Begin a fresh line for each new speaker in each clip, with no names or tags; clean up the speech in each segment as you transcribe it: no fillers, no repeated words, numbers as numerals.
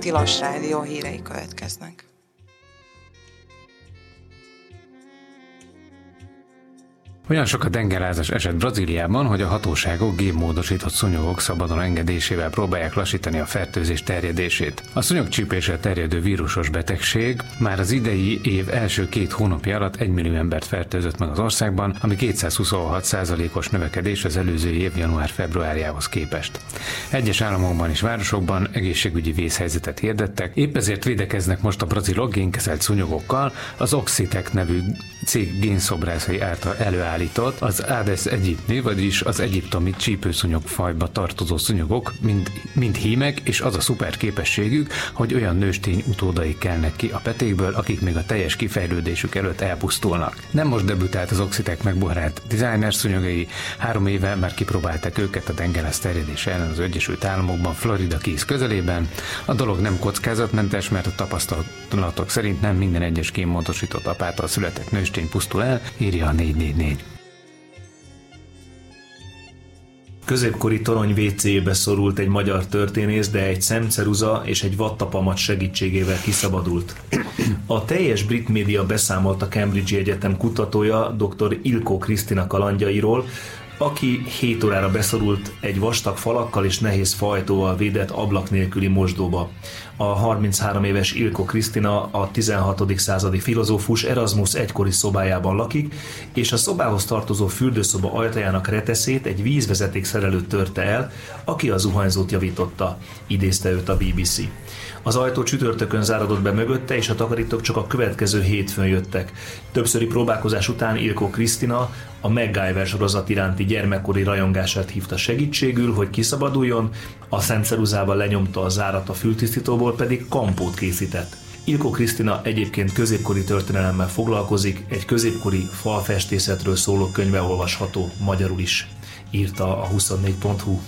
Tilos Rádió hírei következnek.
Olyan sok a dengelázás eset Brazíliában, hogy a hatóságok génmódosított szúnyogok szabadon engedésével próbálják lassítani a fertőzés terjedését. A szúnyogcsípéssel terjedő vírusos betegség már az idei év első 2 hónapja alatt 1 millió embert fertőzött meg az országban, ami 226%-os növekedés az előző év január-februárjához képest. Egyes államokban és városokban egészségügyi vészhelyzetet hirdettek, épp ezért védekeznek most a brazilok génkezelt szúnyogokkal, az Oxitec nevű cég génszobrászai által előállított az Aedes aegypti, vagyis az egyiptomi csípőszúnyogfajba tartozó szúnyogok, mind hímek, és az a szuper képességük, hogy olyan nőstény utódai kelnek ki a petékből, akik még a teljes kifejlődésük előtt elpusztulnak. Nem most debütált az Oxitec megbohrált designer szúnyogai, 3 éve már kipróbálták őket a dengelász terjedése ellen az Egyesült Államokban, Florida Keys közelében. A dolog nem kockázatmentes, mert a tapasztalatok szerint nem minden egyes génmódosított apától született nőstény pusztul el, írja a 444.
Középkori torony WC-be szorult egy magyar történész, de egy szemceruza és egy vattapamat segítségével kiszabadult. A teljes brit média beszámolt a Cambridge Egyetem kutatója, dr. Ilkó Krisztina kalandjairól, aki 7 órára beszorult egy vastag falakkal és nehéz fajtóval védett ablak nélküli mosdóba. A 33 éves Ilkó Krisztina a 16. századi filozófus Erasmus egykori szobájában lakik, és a szobához tartozó fürdőszoba ajtajának reteszét egy vízvezetékszerelő törte el, aki a zuhanyzót javította, idézte őt a BBC. Az ajtó csütörtökön zárodott be mögötte, és a takarítók csak a következő hétfőn jöttek. Többszöri próbálkozás után Ilkó Krisztina a MacGyver sorozat iránti gyermekkori rajongását hívta segítségül, hogy kiszabaduljon, a szemceruzával lenyomta a zárat a fültisztítóból, pedig kampót készített. Ilkó Krisztina egyébként középkori történelemmel foglalkozik, egy középkori falfestészetről szóló könyve olvasható magyarul is, írta a 24.hu.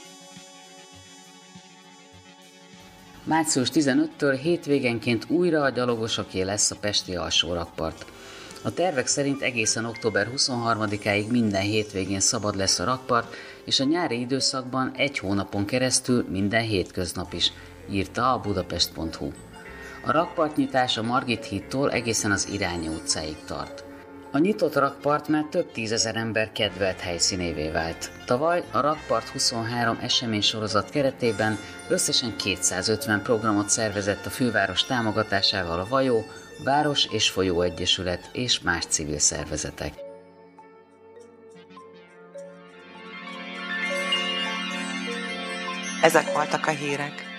Március 15-től hétvégenként újra a gyalogosoké lesz a pesti alsórakpart. A tervek szerint egészen október 23-áig minden hétvégén szabad lesz a rakpart, és a nyári időszakban 1 hónapon keresztül minden hétköznap is, írta a budapest.hu. A rakpartnyitás a Margit hídtól egészen az Irányi utcáig tart. A nyitott rakpart már több 10 000 ember kedvelt helyszínévé vált. Tavaly a Rakpart 23 eseménysorozat keretében összesen 250 programot szervezett a főváros támogatásával a Vajó, Város és Folyó Egyesület és más civil szervezetek.
Ezek voltak a hírek.